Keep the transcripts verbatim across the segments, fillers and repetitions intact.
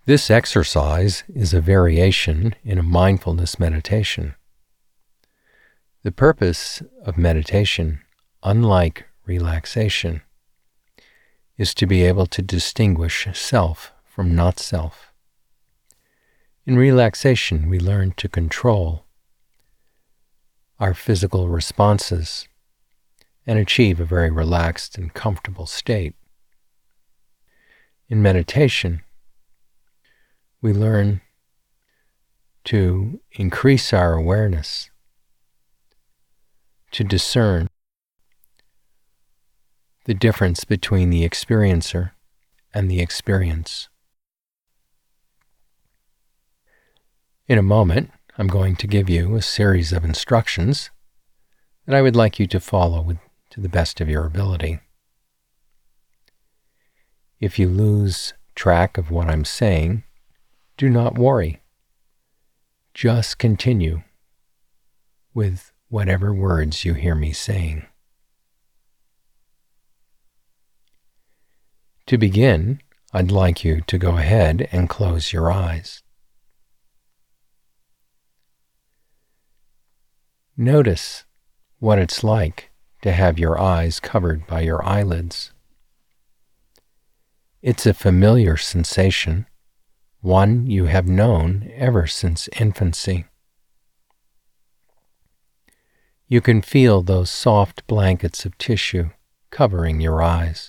This exercise is a variation in a mindfulness meditation. The purpose of meditation, unlike relaxation, is to be able to distinguish self from not self. In relaxation, we learn to control our physical responses and achieve a very relaxed and comfortable state. In meditation, we learn to increase our awareness, to discern the difference between the experiencer and the experience. In a moment, I'm going to give you a series of instructions that I would like you to follow with, to the best of your ability. If you lose track of what I'm saying, do not worry. Just continue with whatever words you hear me saying. To begin, I'd like you to go ahead and close your eyes. Notice what it's like to have your eyes covered by your eyelids. It's a familiar sensation, one you have known ever since infancy. You can feel those soft blankets of tissue covering your eyes.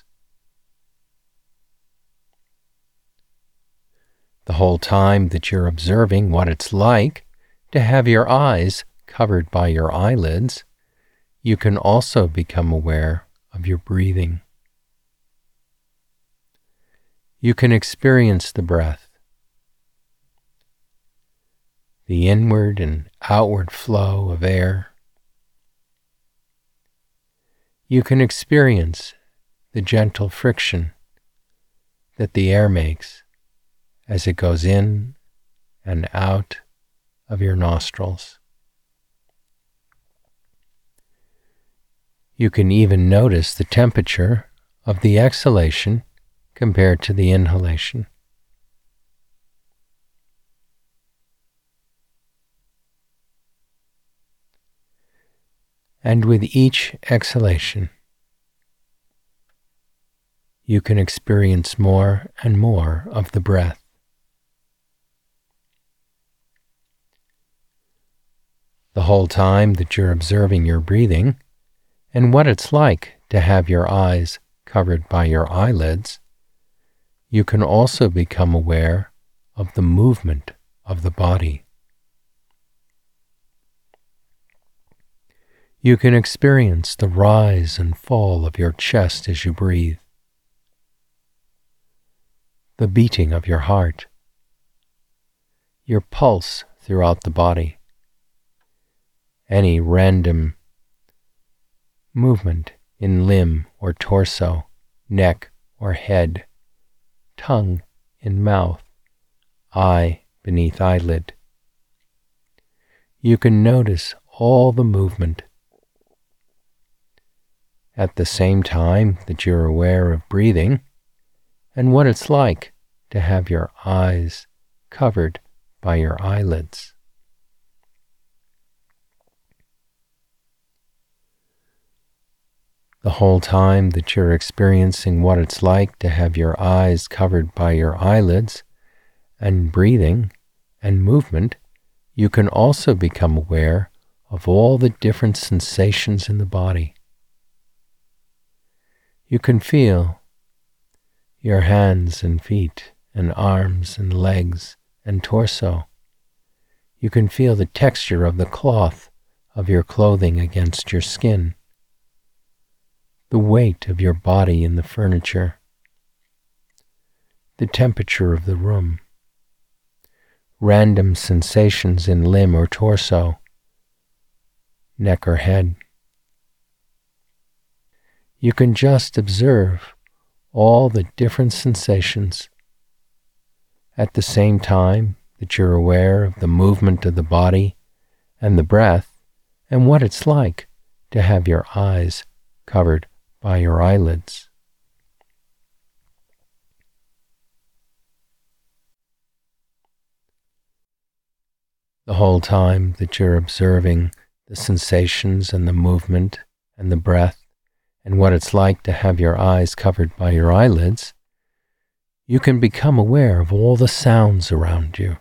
The whole time that you're observing what it's like to have your eyes covered by your eyelids, you can also become aware of your breathing. You can experience the breath, the inward and outward flow of air. You can experience the gentle friction that the air makes as it goes in and out of your nostrils. You can even notice the temperature of the exhalation compared to the inhalation. And with each exhalation, you can experience more and more of the breath. The whole time that you're observing your breathing and what it's like to have your eyes covered by your eyelids, you can also become aware of the movement of the body. You can experience the rise and fall of your chest as you breathe, the beating of your heart, your pulse throughout the body, any random movement in limb or torso, neck or head, tongue in mouth, eye beneath eyelid. You can notice all the movement at the same time that you're aware of breathing and what it's like to have your eyes covered by your eyelids. The whole time that you're experiencing what it's like to have your eyes covered by your eyelids and breathing and movement, you can also become aware of all the different sensations in the body. You can feel your hands and feet and arms and legs and torso. You can feel the texture of the cloth of your clothing against your skin, the weight of your body in the furniture, the temperature of the room, random sensations in limb or torso, neck or head. You can just observe all the different sensations at the same time that you're aware of the movement of the body and the breath and what it's like to have your eyes covered by your eyelids. The whole time that you're observing the sensations and the movement and the breath and what it's like to have your eyes covered by your eyelids, you can become aware of all the sounds around you.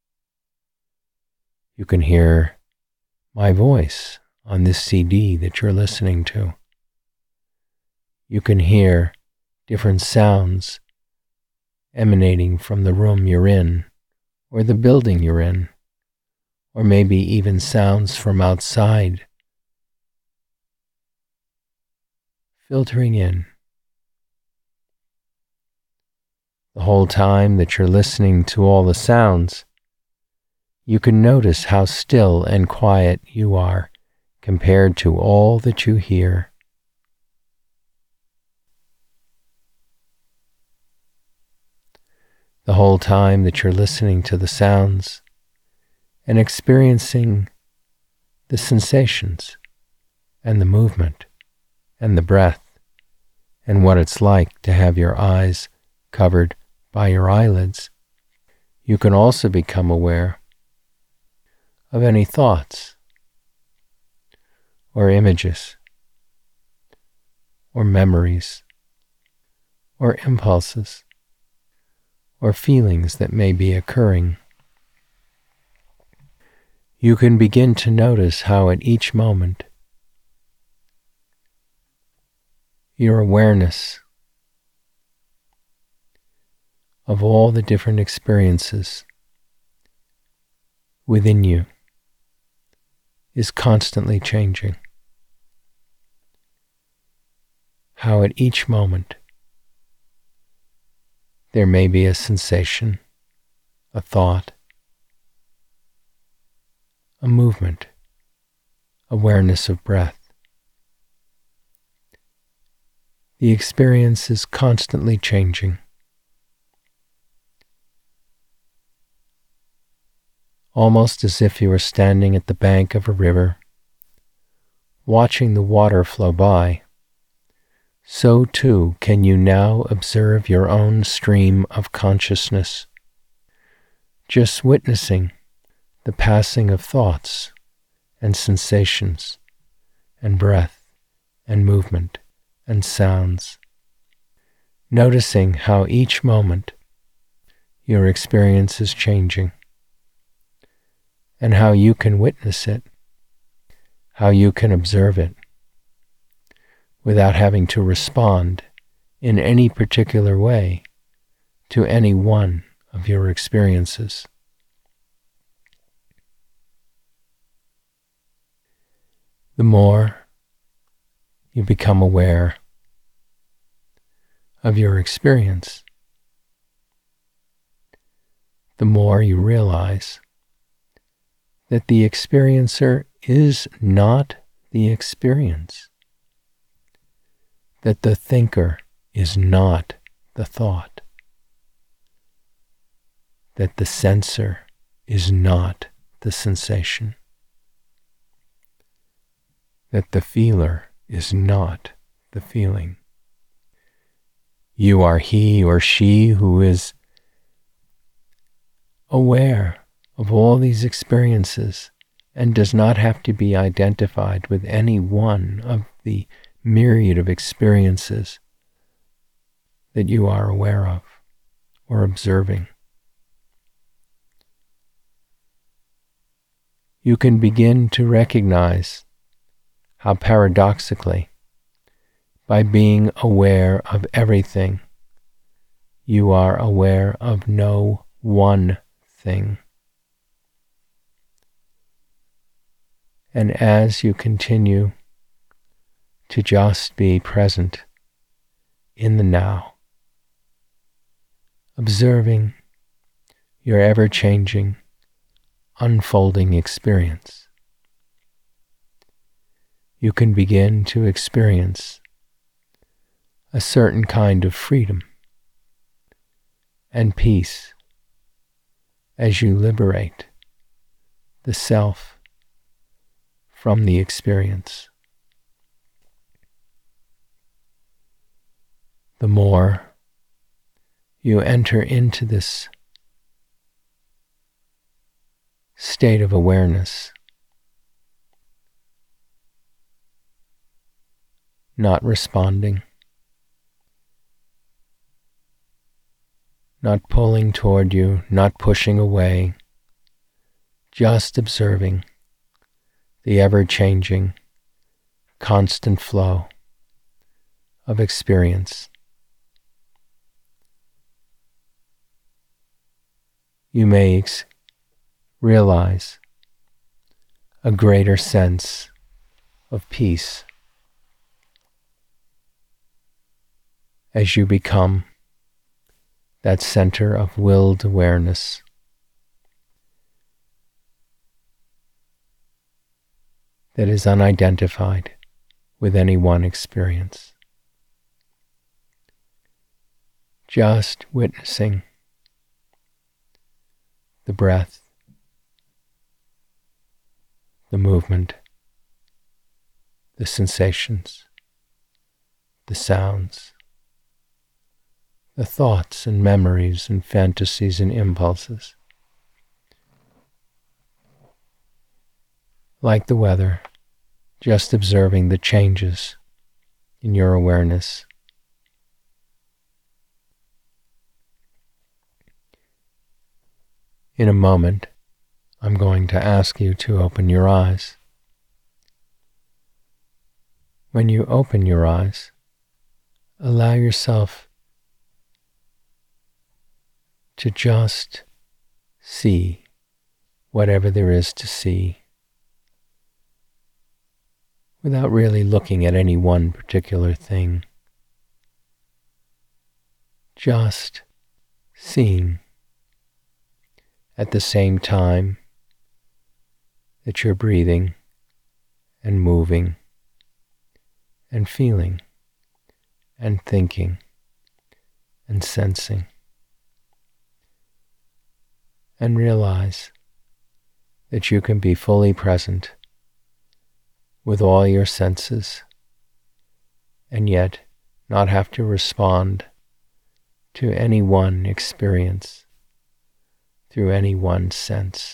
You can hear my voice on this C D that you're listening to. You can hear different sounds emanating from the room you're in, or the building you're in, or maybe even sounds from outside filtering in. The whole time that you're listening to all the sounds, you can notice how still and quiet you are compared to all that you hear. The whole time that you're listening to the sounds and experiencing the sensations and the movement and the breath and what it's like to have your eyes covered by your eyelids, you can also become aware of any thoughts or images or memories or impulses or feelings that may be occurring. You can begin to notice how at each moment your awareness of all the different experiences within you is constantly changing. How at each moment there may be a sensation, a thought, a movement, awareness of breath. The experience is constantly changing. Almost as if you were standing at the bank of a river, watching the water flow by, so too can you now observe your own stream of consciousness, just witnessing the passing of thoughts and sensations and breath and movement and sounds, noticing how each moment your experience is changing and how you can witness it, how you can observe it without having to respond in any particular way to any one of your experiences. The more you become aware of your experience, the more you realize that the experiencer is not the experience, that the thinker is not the thought, that the sensor is not the sensation, that the feeler is not the feeling. You are he or she who is aware of all these experiences and does not have to be identified with any one of the myriad of experiences that you are aware of or observing. You can begin to recognize how paradoxically, by being aware of everything, you are aware of no one thing. And as you continue to just be present in the now, observing your ever-changing, unfolding experience, you can begin to experience a certain kind of freedom and peace as you liberate the self from the experience. The more you enter into this state of awareness, not responding, not pulling toward you, not pushing away, just observing the ever-changing, constant flow of experience. You may ex- realize a greater sense of peace as you become that center of willed awareness. That is unidentified with any one experience. Just witnessing the breath, the movement, the sensations, the sounds, the thoughts and memories and fantasies and impulses. Like the weather, just observing the changes in your awareness. In a moment, I'm going to ask you to open your eyes. When you open your eyes, allow yourself to just see whatever there is to see, without really looking at any one particular thing. Just seeing at the same time that you're breathing and moving and feeling and thinking and sensing. And realize that you can be fully present with all your senses, and yet not have to respond to any one experience through any one sense.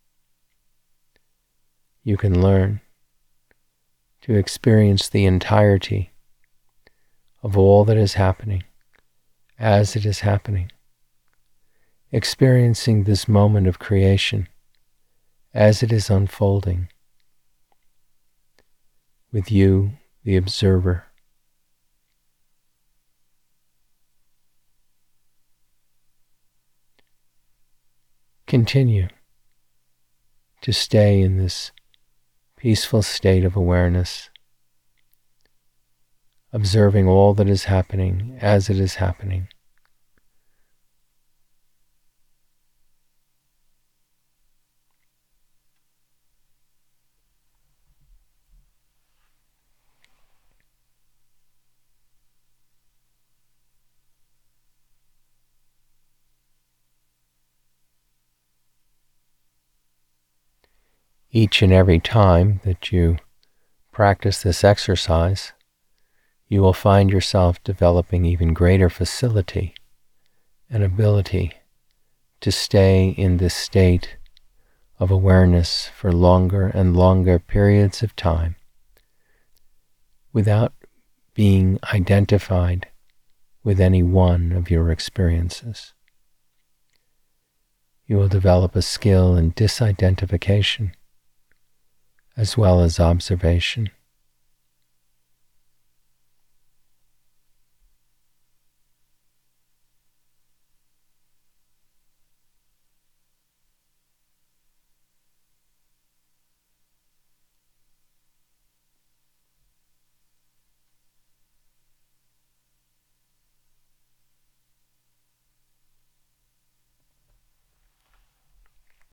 You can learn to experience the entirety of all that is happening as it is happening, experiencing this moment of creation as it is unfolding, with you, the observer. Continue to stay in this peaceful state of awareness, observing all that is happening as it is happening. Each and every time that you practice this exercise, you will find yourself developing even greater facility and ability to stay in this state of awareness for longer and longer periods of time without being identified with any one of your experiences. You will develop a skill in disidentification as well as observation.